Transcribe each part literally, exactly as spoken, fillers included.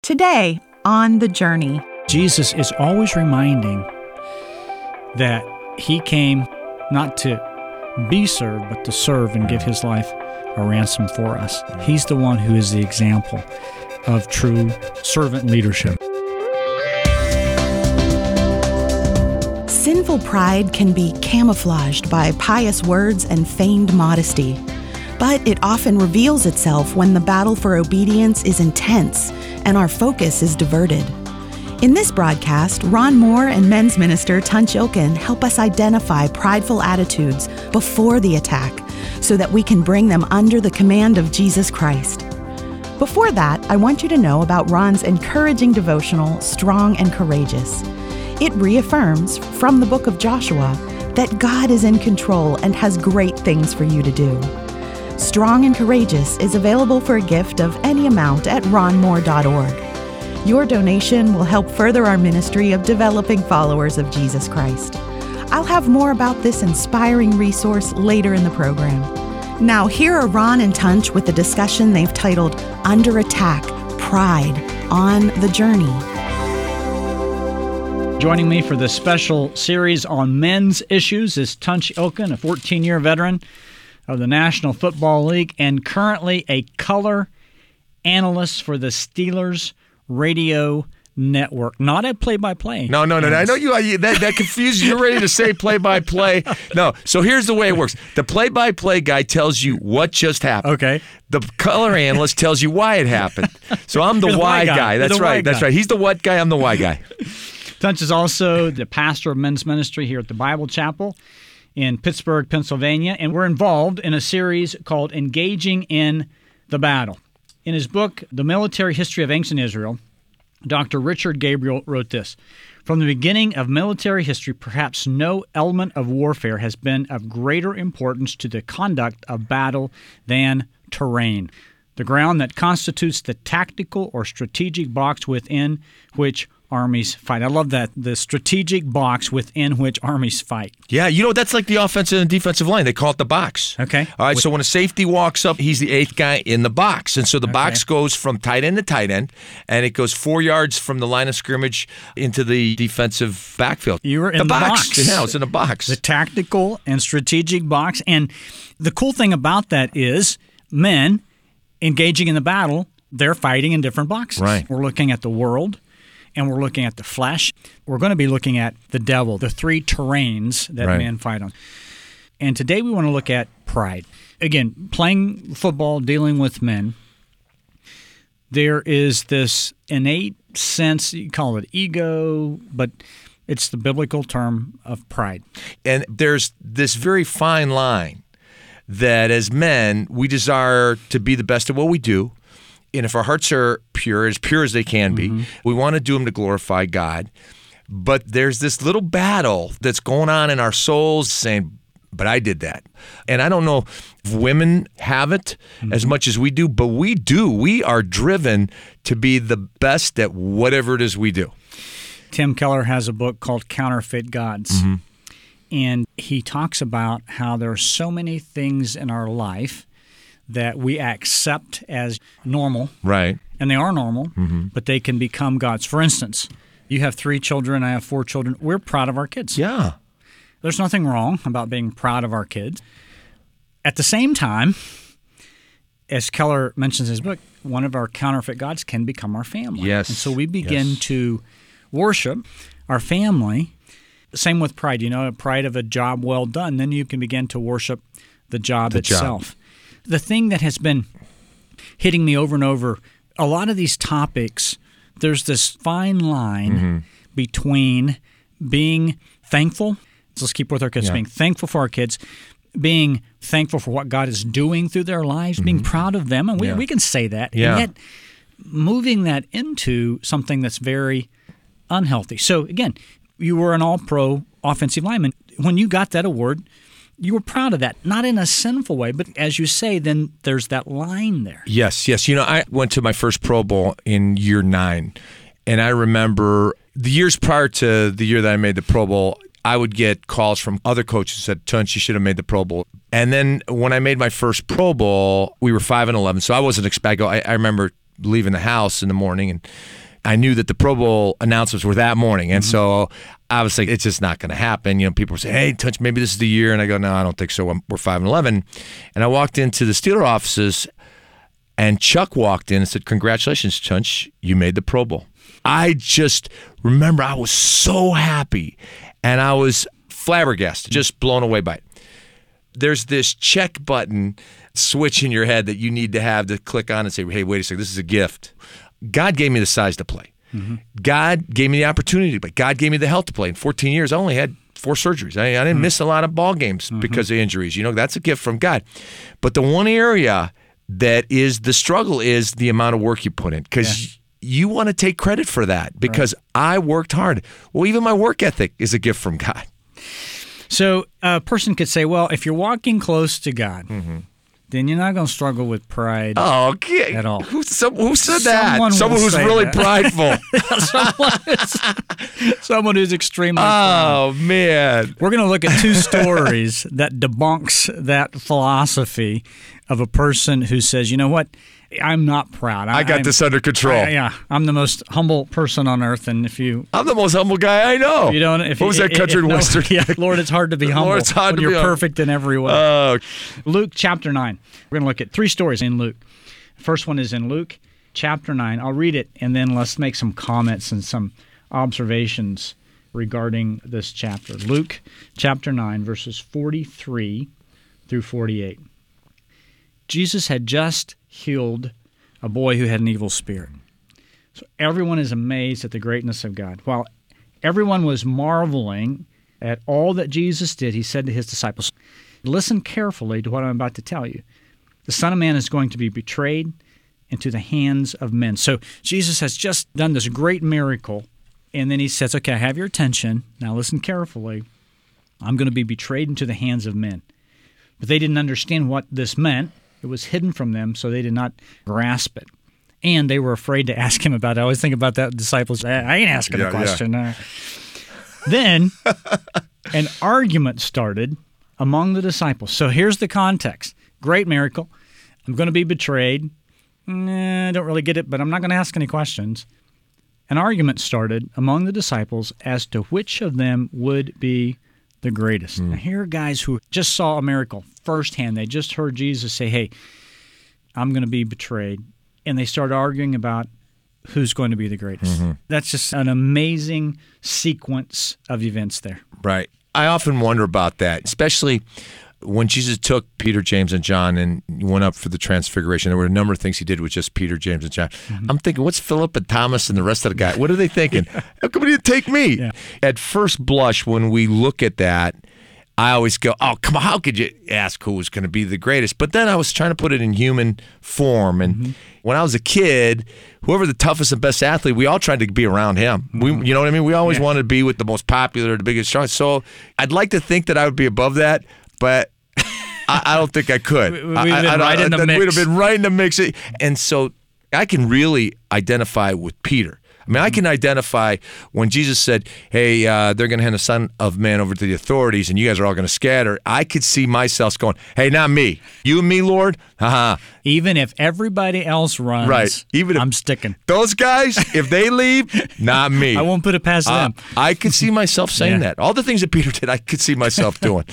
Today on The Journey. Jesus is always reminding that he came not to be served, but to serve and give his life a ransom for us. He's the one who is the example of true servant leadership. Sinful pride can be camouflaged by pious words and feigned modesty, but it often reveals itself when the battle for obedience is intense and our focus is diverted. In this broadcast, Ron Moore and men's minister Tunch Ilkin help us identify prideful attitudes before the attack so that we can bring them under the command of Jesus Christ. Before that, I want you to know about Ron's encouraging devotional, Strong and Courageous. It reaffirms from the book of Joshua that God is in control and has great things for you to do. Strong and Courageous is available for a gift of any amount at ron moore dot org. Your donation will help further our ministry of developing followers of Jesus Christ. I'll have more about this inspiring resource later in the program. Now, here are Ron and Tunch with the discussion they've titled Under Attack, Pride, on The Journey. Joining me for this special series on men's issues is Tunch Ilkin, a fourteen-year veteran of the National Football League and currently a color analyst for the Steelers Radio Network. Not a play-by-play. No, no, no. no. I know you. I, that that confuses you. You're ready to say play-by-play. No. So here's the way it works. The play-by-play guy tells you what just happened. Okay. The color analyst tells you why it happened. So I'm the, the why guy. guy. That's the right. That's guy. right. He's the what guy. I'm the why guy. Tunch is also the pastor of men's ministry here at the Bible Chapel in Pittsburgh, Pennsylvania, and we're involved in a series called Engaging in the Battle. In his book, The Military History of Ancient Israel, Doctor Richard Gabriel wrote this: From the beginning of military history, perhaps no element of warfare has been of greater importance to the conduct of battle than terrain, the ground that constitutes the tactical or strategic box within which armies fight. I love that, the strategic box within which armies fight. Yeah, you know, that's like the offensive and defensive line. They call it the box. Okay. All right, With- so when a safety walks up, he's the eighth guy in the box. And so the Okay. box goes from tight end to tight end, and it goes four yards from the line of scrimmage into the defensive backfield. You were in the, the box. box. Yeah, it's in a box. The tactical and strategic box. And the cool thing about that is men engaging in the battle, they're fighting in different boxes. Right. We're looking at the world, and we're looking at the flesh. We're going to be looking at the devil, the three terrains that Right. men fight on. And today we want to look at pride. Again, playing football, dealing with men, there is this innate sense, you call it ego, but it's the biblical term of pride. And there's this very fine line that as men, we desire to be the best at what we do. And if our hearts are pure, as pure as they can be, mm-hmm. we want to do them to glorify God. But there's this little battle that's going on in our souls saying, but I did that. And I don't know if women have it mm-hmm. as much as we do, but we do. We are driven to be the best at whatever it is we do. Tim Keller has a book called Counterfeit Gods. Mm-hmm. And he talks about how there are so many things in our life that we accept as normal. Right. And they are normal, mm-hmm. but they can become gods. For instance, you have three children, I have four children. We're proud of our kids. Yeah. There's nothing wrong about being proud of our kids. At the same time, as Keller mentions in his book, one of our counterfeit gods can become our family. Yes. And so we begin yes. to worship our family. Same with pride. You know, pride of a job well done. Then you can begin to worship the job the itself. Job. The thing that has been hitting me over and over, a lot of these topics, there's this fine line mm-hmm. between being thankful. So let's keep with our kids, yeah. being thankful for our kids, being thankful for what God is doing through their lives, mm-hmm. being proud of them. And we, yeah. we can say that. Yeah. And yet moving that into something that's very unhealthy. So again, you were an all-pro offensive lineman. When you got that award, you were proud of that, not in a sinful way, but as you say, then there's that line there. Yes, yes. You know, I went to my first Pro Bowl in year nine, and I remember the years prior to the year that I made the Pro Bowl, I would get calls from other coaches who said, Tunch, you should have made the Pro Bowl. And then when I made my first Pro Bowl, we were five and eleven, so I wasn't expecting. I, I remember leaving the house in the morning, and I knew that the Pro Bowl announcements were that morning. And mm-hmm. so I was like, it's just not going to happen. You know, people were saying, hey, Tunch, maybe this is the year. And I go, no, I don't think so. We're five and eleven. And I walked into the Steeler offices, and Chuck walked in and said, congratulations, Tunch, you made the Pro Bowl. I just remember I was so happy, and I was flabbergasted, just blown away by it. There's this check button switch in your head that you need to have to click on and say, hey, wait a second, this is a gift. God gave me the size to play. Mm-hmm. God gave me the opportunity to play. God gave me the health to play. In fourteen years, I only had four surgeries. I, I didn't mm-hmm. miss a lot of ball games mm-hmm. because of injuries. You know, that's a gift from God. But the one area that is the struggle is the amount of work you put in, because yeah. you want to take credit for that, because right. I worked hard. Well, even my work ethic is a gift from God. So a person could say, well, if you're walking close to God, mm-hmm. then you're not going to struggle with pride oh, okay. at all. Who, some, who said that? Someone, someone who's really that. prideful. someone, who's, someone who's extremely oh, proud. man. We're going to look at two stories that debunks that philosophy of a person who says, you know what, I'm not proud. I, I got I'm, this under control. I, yeah, I'm the most humble person on earth, and if you... I'm the most humble guy I know. If you don't... If what was you, that country in no, Western? Yeah, Lord, it's hard to be humble Lord, it's hard when to you're be humble. perfect in every way. Uh, Luke chapter nine. We're going to look at three stories in Luke. The first one is in Luke chapter nine. I'll read it, and then let's make some comments and some observations regarding this chapter. Luke chapter nine, verses forty-three through forty-eight. Jesus had just healed a boy who had an evil spirit. So everyone is amazed at the greatness of God. While everyone was marveling at all that Jesus did, he said to his disciples, listen carefully to what I'm about to tell you. The Son of Man is going to be betrayed into the hands of men. So Jesus has just done this great miracle, and then he says, okay, I have your attention. Now listen carefully. I'm going to be betrayed into the hands of men. But they didn't understand what this meant. It was hidden from them, so they did not grasp it. And they were afraid to ask him about it. I always think about that disciples. I ain't asking yeah, a question. Yeah. Uh, then an argument started among the disciples. So here's the context. Great miracle. I'm going to be betrayed. Nah, I don't really get it, but I'm not going to ask any questions. An argument started among the disciples as to which of them would be the greatest. Mm. Now, here are guys who just saw a miracle firsthand. They just heard Jesus say, hey, I'm going to be betrayed. And they started arguing about who's going to be the greatest. Mm-hmm. That's just an amazing sequence of events there. Right. I often wonder about that, especially when Jesus took Peter, James, and John and went up for the transfiguration. There were a number of things he did with just Peter, James, and John. Mm-hmm. I'm thinking, what's Philip and Thomas and the rest of the guys? What are they thinking? How come he didn't take me? Yeah. At first blush, when we look at that, I always go, oh, come on, how could you ask who was going to be the greatest? But then I was trying to put it in human form. And mm-hmm. when I was a kid, whoever the toughest and best athlete, we all tried to be around him. Mm-hmm. We, you know what I mean? We always yeah. wanted to be with the most popular, the biggest, strongest. So I'd like to think that I would be above that, but I, I don't think I could. We'd have been I, right I, in the mix. We'd have been right in the mix. And so I can really identify with Peter. I mean, I can identify when Jesus said, hey, uh, they're going to hand the Son of Man over to the authorities and you guys are all going to scatter. I could see myself going, hey, not me. You and me, Lord? Uh-huh. Even if everybody else runs, right. Even if I'm sticking. Those guys, if they leave, not me. I won't put it past uh, them. I could see myself saying yeah. that. All the things that Peter did, I could see myself doing.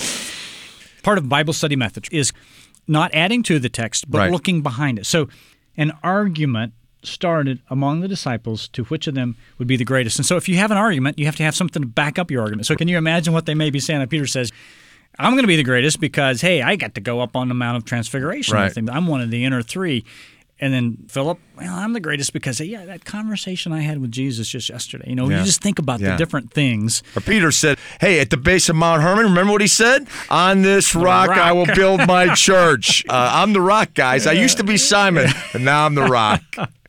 Part of Bible study method is not adding to the text, but right. looking behind it. So an argument started among the disciples to which of them would be the greatest. And so if you have an argument, you have to have something to back up your argument. So can you imagine what they may be saying? Peter says, I'm going to be the greatest because, hey, I got to go up on the Mount of Transfiguration. Right. With him. I'm one of the inner three. And then Philip, well, I'm the greatest because, yeah, that conversation I had with Jesus just yesterday. You know, yeah. you just think about yeah. the different things. Or Peter said, hey, at the base of Mount Hermon, remember what he said? On this rock, rock. I will build my church. Uh, I'm the rock, guys. I used to be Simon, and now I'm the rock.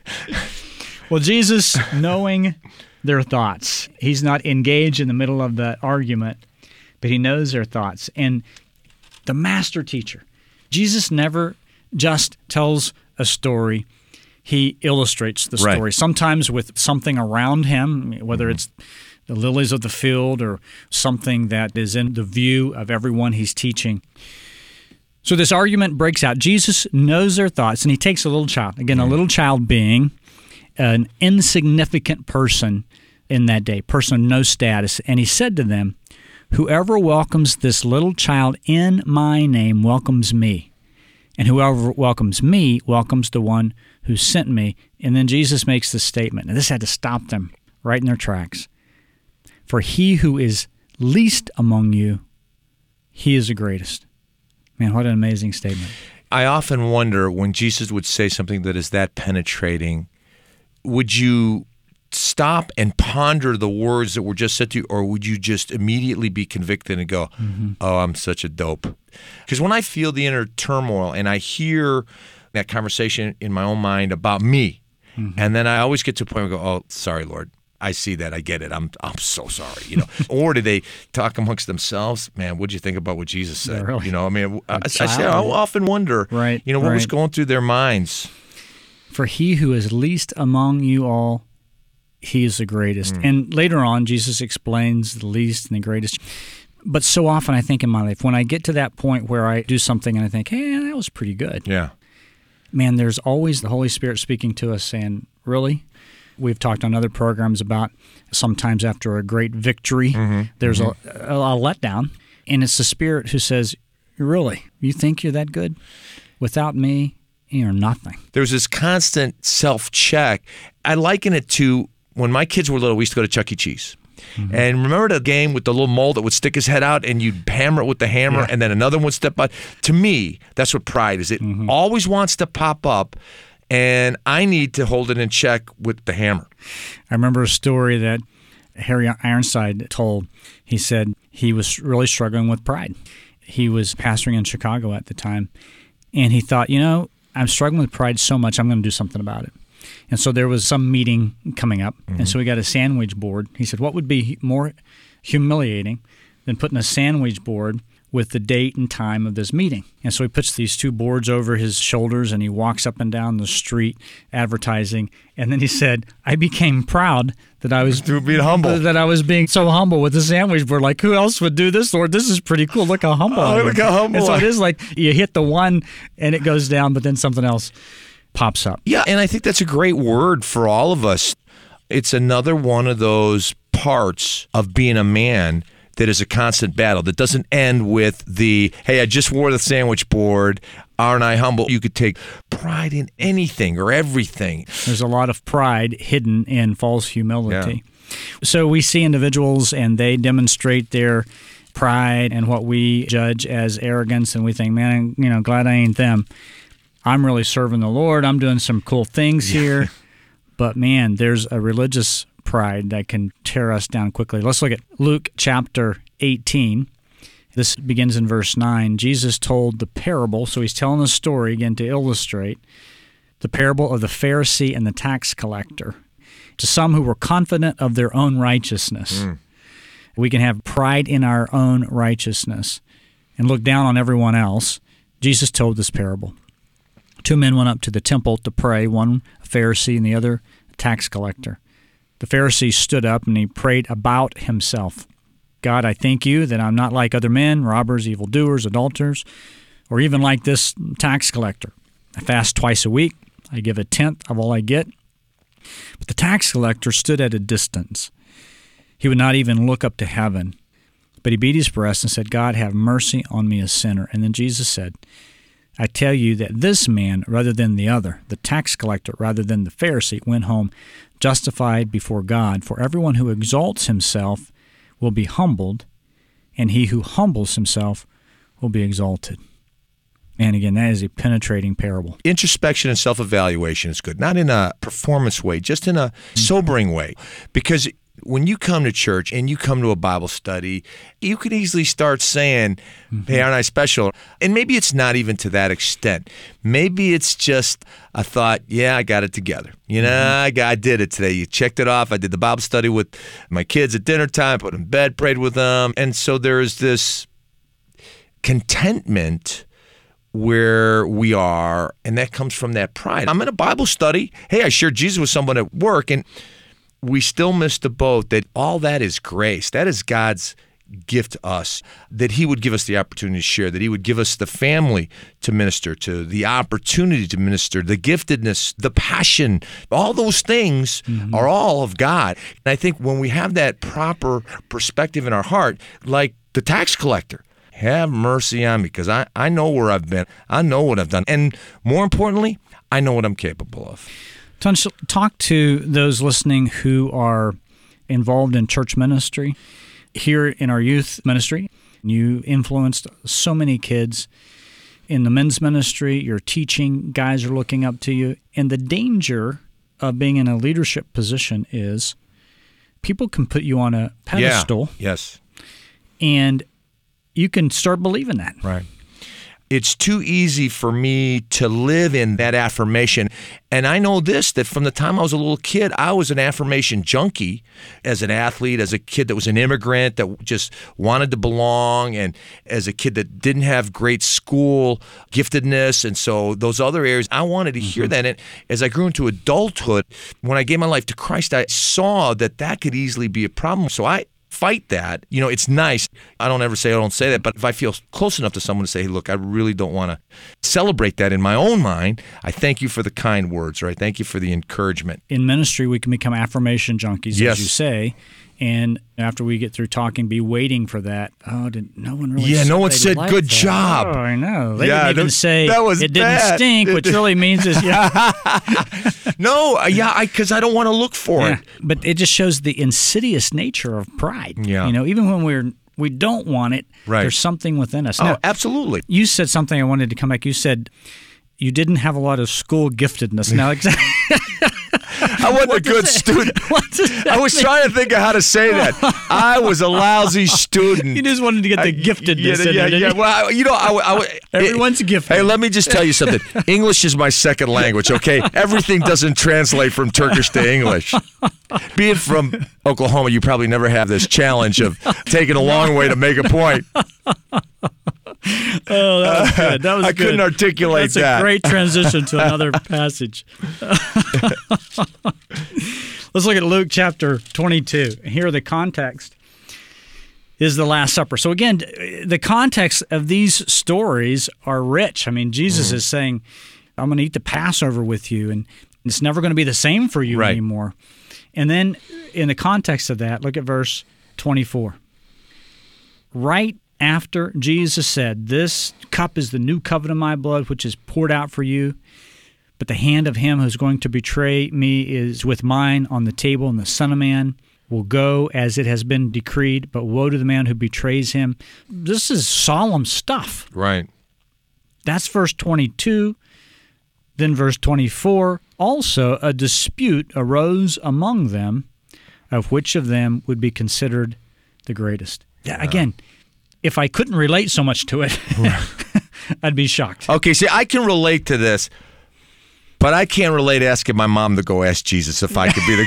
Well, Jesus, knowing their thoughts, he's not engaged in the middle of the argument, but he knows their thoughts. And the master teacher, Jesus never just tells a story, he illustrates the story, right. sometimes with something around him, whether mm-hmm. it's the lilies of the field or something that is in the view of everyone he's teaching. So this argument breaks out. Jesus knows their thoughts, and he takes a little child. Again, a little child being an insignificant person in that day, person of no status. And he said to them, whoever welcomes this little child in my name welcomes me. And whoever welcomes me welcomes the one who sent me. And then Jesus makes this statement. And this had to stop them right in their tracks. For he who is least among you, he is the greatest. Man, what an amazing statement. I often wonder when Jesus would say something that is that penetrating, would you stop and ponder the words that were just said to you, or would you just immediately be convicted and go, mm-hmm. oh, I'm such a dope? Because when I feel the inner turmoil and I hear that conversation in my own mind about me, mm-hmm. and then I always get to a point where I go, oh, sorry, Lord. I see that. I get it. I'm I'm so sorry. You know, or do they talk amongst themselves? Man, what'd you think about what Jesus said? Yeah, really? You know, I mean, I, I, say, I often wonder, right, you know, what right. was going through their minds. For he who is least among you all, he is the greatest. Mm. And later on, Jesus explains the least and the greatest. But so often, I think in my life, when I get to that point where I do something and I think, hey, that was pretty good. Yeah. Man, there's always the Holy Spirit speaking to us saying, really? We've talked on other programs about sometimes after a great victory, mm-hmm. there's mm-hmm. A, a, a letdown. And it's the Spirit who says, really, you think you're that good? Without me, you're nothing. There's this constant self-check. I liken it to when my kids were little, we used to go to Chuck E. Cheese. Mm-hmm. And remember the game with the little mole that would stick his head out and you'd hammer it with the hammer, yeah. and then another one would step out? To me, that's what pride is. It mm-hmm. always wants to pop up, and I need to hold it in check with the hammer. I remember a story that Harry Ironside told. He said he was really struggling with pride. He was pastoring in Chicago at the time, and he thought, you know, I'm struggling with pride so much, I'm going to do something about it. And so there was some meeting coming up, mm-hmm. and so we got a sandwich board. He said, what would be more humiliating than putting a sandwich board with the date and time of this meeting? And so he puts these two boards over his shoulders, and he walks up and down the street advertising. And then he said, I became proud that I was being humble. That I was being so humble with the sandwich board. Like, who else would do this, Lord? This is pretty cool. Look how humble I oh, am. Look how humble. And so it is like you hit the one, and it goes down, but then something else pops up. Yeah, and I think that's a great word for all of us. It's another one of those parts of being a man that is a constant battle, that doesn't end with the, hey, I just wore the sandwich board, aren't I humble? You could take pride in anything or everything. There's a lot of pride hidden in false humility. Yeah. So we see individuals and they demonstrate their pride and what we judge as arrogance, and we think, man, you know, glad I ain't them. I'm really serving the Lord. I'm doing some cool things yeah. here. But man, there's a religious pride that can tear us down quickly. Let's look at Luke chapter eighteen. This begins in verse nine. Jesus told the parable, so he's telling a story again to illustrate the parable of the Pharisee and the tax collector. To some who were confident of their own righteousness. Mm. We can have pride in our own righteousness and look down on everyone else. Jesus told this parable. Two men went up to the temple to pray, one a Pharisee and the other a tax collector. The Pharisee stood up and he prayed about himself. God, I thank you that I'm not like other men, robbers, evildoers, adulterers, or even like this tax collector. I fast twice a week. I give a tenth of all I get. But the tax collector stood at a distance. He would not even look up to heaven, but he beat his breast and said, God, have mercy on me, a sinner. And then Jesus said, I tell you that this man, rather than the other, the tax collector, rather than the Pharisee, went home justified before God. For everyone who exalts himself will be humbled, and he who humbles himself will be exalted. And again, that is a penetrating parable. Introspection and self-evaluation is good, not in a performance way, just in a sobering way. Because when you come to church and you come to a Bible study, you can easily start saying, hey, aren't I special? And maybe it's not even to that extent. Maybe it's just a thought, yeah, I got it together. You know, mm-hmm. I, got, I did it today. You checked it off. I did the Bible study with my kids at dinner time, put them in bed, prayed with them. And so there's this contentment where we are, and that comes from that pride. I'm in a Bible study. Hey, I shared Jesus with someone at work, and we still miss the boat that all that is grace. That is God's gift us, that he would give us the opportunity to share, that he would give us the family to minister to, the opportunity to minister, the giftedness, the passion. All those things mm-hmm. are all of God. And I think when we have that proper perspective in our heart, like the tax collector, have mercy on me, because I, I know where I've been. I know what I've done. And more importantly, I know what I'm capable of. Tunch, talk to those listening who are involved in church ministry. Here in our youth ministry, you influenced so many kids. In the men's ministry, you're teaching, guys are looking up to you. And the danger of being in a leadership position is people can put you on a pedestal. Yeah. Yes. And you can start believing that. Right. It's too easy for me to live in that affirmation. And I know this, that from the time I was a little kid, I was an affirmation junkie as an athlete, as a kid that was an immigrant that just wanted to belong, and as a kid that didn't have great school giftedness. And so those other areas, I wanted to hear that. And as I grew into adulthood, when I gave my life to Christ, I saw that that could easily be a problem. So I fight that. You know, it's nice. I don't ever say I don't say that, but if I feel close enough to someone to say, hey, look, I really don't want to celebrate that in my own mind, I thank you for the kind words, or I thank you for the encouragement. In ministry, we can become affirmation junkies, yes. as you say, and after we get through talking, be waiting for that. Oh, did no one really? Yeah, said no one said liked good that. job. Oh, I know. They yeah, didn't even say that was it didn't bad. stink, which really means is yeah. no, yeah, because I, I don't want to look for yeah. it. But it just shows the insidious nature of pride. Yeah. You know, even when we're we don't want it, right. there's something within us. Oh, now, absolutely. You said something I wanted to come back. You said you didn't have a lot of school giftedness. Now, exactly. I wasn't a good student. I was mean? trying to think of how to say that. I was a lousy student. You just wanted to get the giftedness I, yeah, in yeah, there. yeah. Well, I, you know, I, I, everyone's it, gifted. Hey, let me just tell you something. English is my second language, okay? Everything doesn't translate from Turkish to English. Being from Oklahoma, you probably never have this challenge of taking a long way to make a point. Oh, that was good. That was I good. couldn't articulate That's that. That's a great transition to another passage. Let's look at Luke chapter twenty-two. Here, the context is the Last Supper. So again, the context of these stories are rich. I mean, Jesus mm. is saying, I'm going to eat the Passover with you, and it's never going to be the same for you right. anymore. And then in the context of that, look at verse twenty-four. Right after Jesus said, this cup is the new covenant of my blood, which is poured out for you, but the hand of him who's going to betray me is with mine on the table, and the Son of Man will go as it has been decreed, but woe to the man who betrays him. This is solemn stuff. Right. That's verse twenty-two. Then verse twenty-four, also a dispute arose among them of which of them would be considered the greatest. Yeah, again, if I couldn't relate so much to it, I'd be shocked. Okay, see, I can relate to this, but I can't relate asking my mom to go ask Jesus if I could be the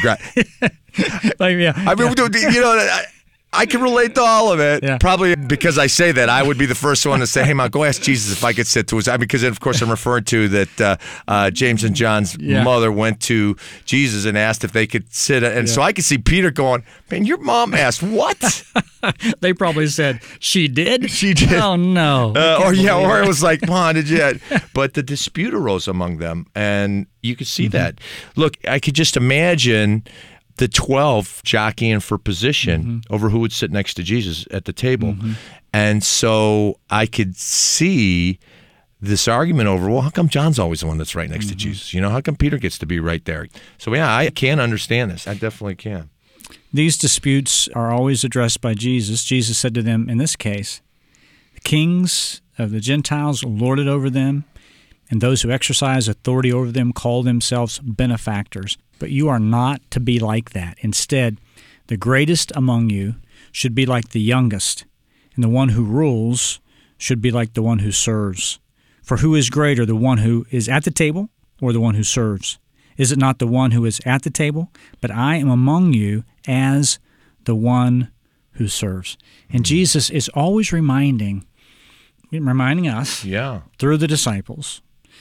guy. like, yeah, I mean, yeah. you know, I, I can relate to all of it. Yeah. Probably because I say that, I would be the first one to say, hey, Mom, go ask Jesus if I could sit to his... I mean, because, of course, I'm referring to that uh, uh, James and John's yeah. mother went to Jesus and asked if they could sit. And yeah. so I could see Peter going, man, your mom asked what? They probably said, she did? She did. Oh, no. Uh, or, yeah, or it was like, Mom, did you... But the dispute arose among them, and you could see mm-hmm. that. Look, I could just imagine... the twelve jockeying for position mm-hmm. over who would sit next to Jesus at the table. Mm-hmm. And so I could see this argument over, well, how come John's always the one that's right next mm-hmm. to Jesus? You know, how come Peter gets to be right there? So, yeah, I can understand this. I definitely can. These disputes are always addressed by Jesus. Jesus said to them, in this case, the kings of the Gentiles lord it over them, and those who exercise authority over them call themselves benefactors. But you are not to be like that. Instead, the greatest among you should be like the youngest, and the one who rules should be like the one who serves. For who is greater, the one who is at the table or the one who serves? Is it not the one who is at the table? But I am among you as the one who serves. And mm-hmm. Jesus is always reminding, reminding us yeah. through the disciples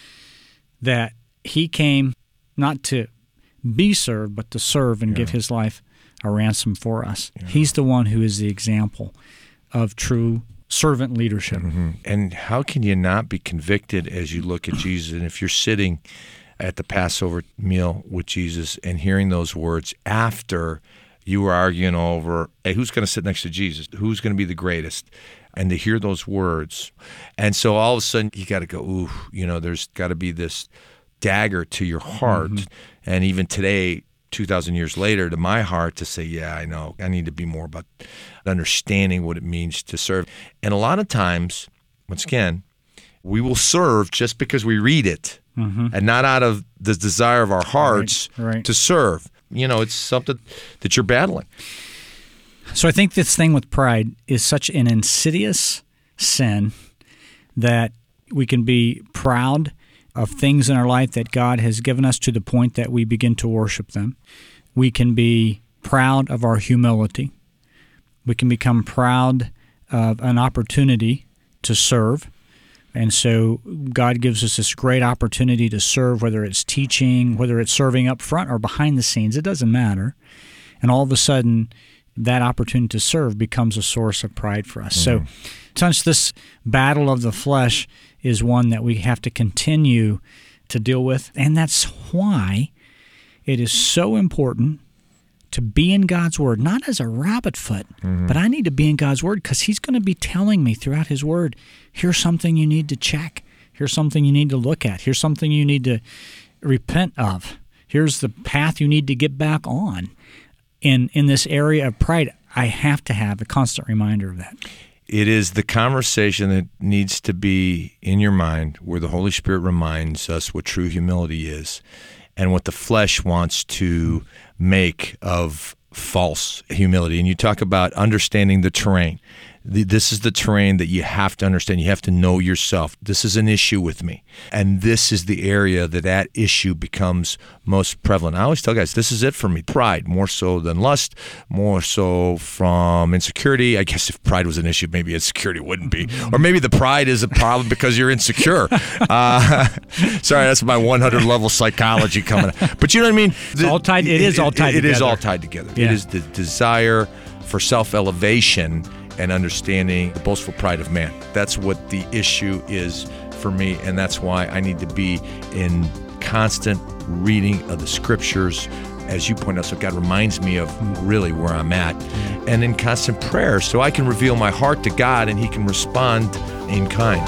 that he came not to be served, but to serve and yeah. give his life a ransom for us. Yeah. He's the one who is the example of true servant leadership. Mm-hmm. And how can you not be convicted as you look at Jesus? And if you're sitting at the Passover meal with Jesus and hearing those words after you were arguing over, hey, who's going to sit next to Jesus? Who's going to be the greatest? And to hear those words. And so all of a sudden you got to go, ooh, you know, there's got to be this dagger to your heart. Mm-hmm. And even today, two thousand years later, to my heart to say, yeah, I know, I need to be more about understanding what it means to serve. And a lot of times, once again, we will serve just because we read it, mm-hmm. and not out of the desire of our hearts right, right. to serve. You know, it's something that you're battling. So I think this thing with pride is such an insidious sin that we can be proud of things in our life that God has given us to the point that we begin to worship them. We can be proud of our humility. We can become proud of an opportunity to serve. And so God gives us this great opportunity to serve, whether it's teaching, whether it's serving up front or behind the scenes, it doesn't matter. And all of a sudden, that opportunity to serve becomes a source of pride for us. Mm-hmm. So, Tunch, this battle of the flesh is one that we have to continue to deal with, and that's why it is so important to be in God's Word, not as a rabbit foot, mm-hmm. but I need to be in God's Word because He's going to be telling me throughout His Word, here's something you need to check, here's something you need to look at, here's something you need to repent of, here's the path you need to get back on. In in this area of pride, I have to have a constant reminder of that. It is the conversation that needs to be in your mind where the Holy Spirit reminds us what true humility is and what the flesh wants to make of false humility. And you talk about understanding the terrain. This is the terrain that you have to understand. You have to know yourself. This is an issue with me. And this is the area that that issue becomes most prevalent. I always tell guys, this is it for me. Pride, more so than lust, more so from insecurity. I guess if pride was an issue, maybe insecurity wouldn't be. Or maybe the pride is a problem because you're insecure. Uh, sorry, that's my one hundred level psychology coming up. But you know what I mean? It's all tied, it is all tied it, it, together. It is all tied together. Yeah. It is the desire for self-elevation and understanding the boastful pride of man. That's what the issue is for me, and that's why I need to be in constant reading of the Scriptures, as you point out, so God reminds me of really where I'm at, and in constant prayer so I can reveal my heart to God and He can respond in kind.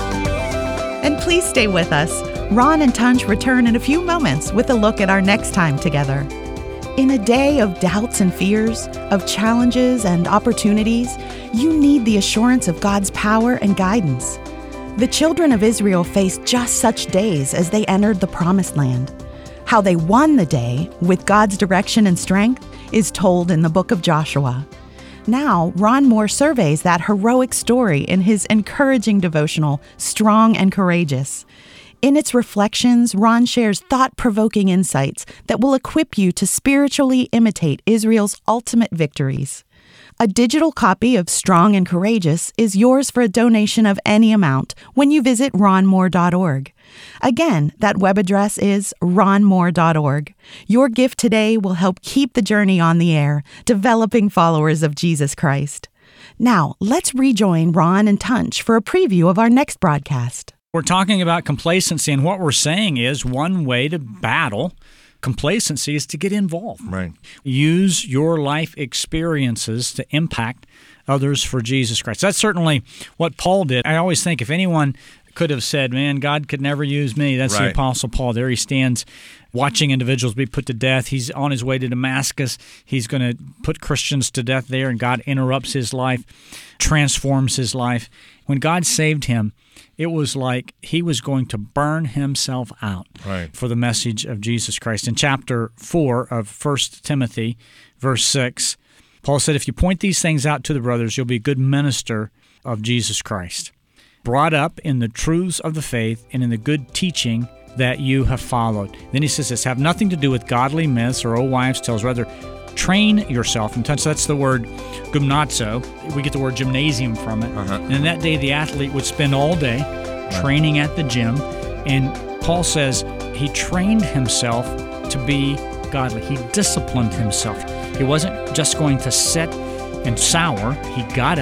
And please stay with us. Ron and Tunch return in a few moments with a look at our next time together. In a day of doubts and fears, of challenges and opportunities, you need the assurance of God's power and guidance. The children of Israel faced just such days as they entered the Promised Land. How they won the day with God's direction and strength is told in the book of Joshua. Now, Ron Moore surveys that heroic story in his encouraging devotional, Strong and Courageous. In its reflections, Ron shares thought-provoking insights that will equip you to spiritually imitate Israel's ultimate victories. A digital copy of Strong and Courageous is yours for a donation of any amount when you visit ron moore dot org. Again, that web address is ron moore dot org. Your gift today will help keep the journey on the air, developing followers of Jesus Christ. Now, let's rejoin Ron and Tunch for a preview of our next broadcast. We're talking about complacency, and what we're saying is one way to battle complacency is to get involved. Right. Use your life experiences to impact others for Jesus Christ. That's certainly what Paul did. I always think if anyone could have said, man, God could never use me, that's right. The Apostle Paul. There he stands watching individuals be put to death. He's on his way to Damascus. He's going to put Christians to death there, and God interrupts his life, transforms his life. When God saved him, it was like he was going to burn himself out right. for the message of Jesus Christ. In chapter four of First Timothy, verse six, Paul said, if you point these things out to the brothers, you'll be a good minister of Jesus Christ, brought up in the truths of the faith and in the good teaching that you have followed. Then he says this, have nothing to do with godly myths or old wives' tales, rather train yourself. And that's the word gymnazo. We get the word gymnasium from it. Uh-huh. And in that day, the athlete would spend all day right. training at the gym. And Paul says he trained himself to be godly. He disciplined himself. He wasn't just going to sit and sour. He got up,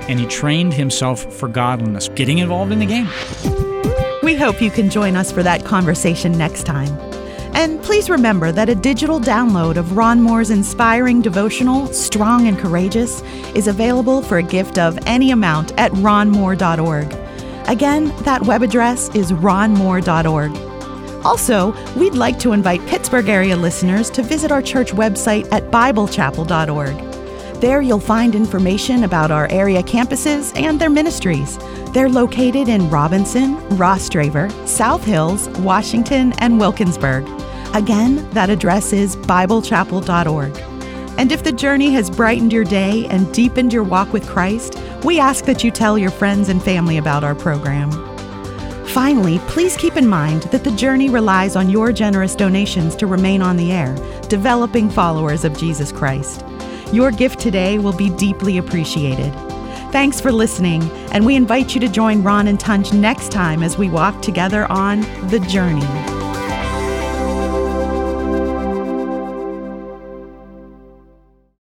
and he trained himself for godliness, getting involved in the game. We hope you can join us for that conversation next time. And please remember that a digital download of Ron Moore's inspiring devotional, Strong and Courageous, is available for a gift of any amount at ron moore dot org. Again, that web address is ron moore dot org. Also, we'd like to invite Pittsburgh area listeners to visit our church website at bible chapel dot org. There you'll find information about our area campuses and their ministries. They're located in Robinson, Rostraver, South Hills, Washington, and Wilkinsburg. Again, that address is bible chapel dot org. And if the journey has brightened your day and deepened your walk with Christ, we ask that you tell your friends and family about our program. Finally, please keep in mind that the journey relies on your generous donations to remain on the air, developing followers of Jesus Christ. Your gift today will be deeply appreciated. Thanks for listening, and we invite you to join Ron and Tunch next time as we walk together on The Journey.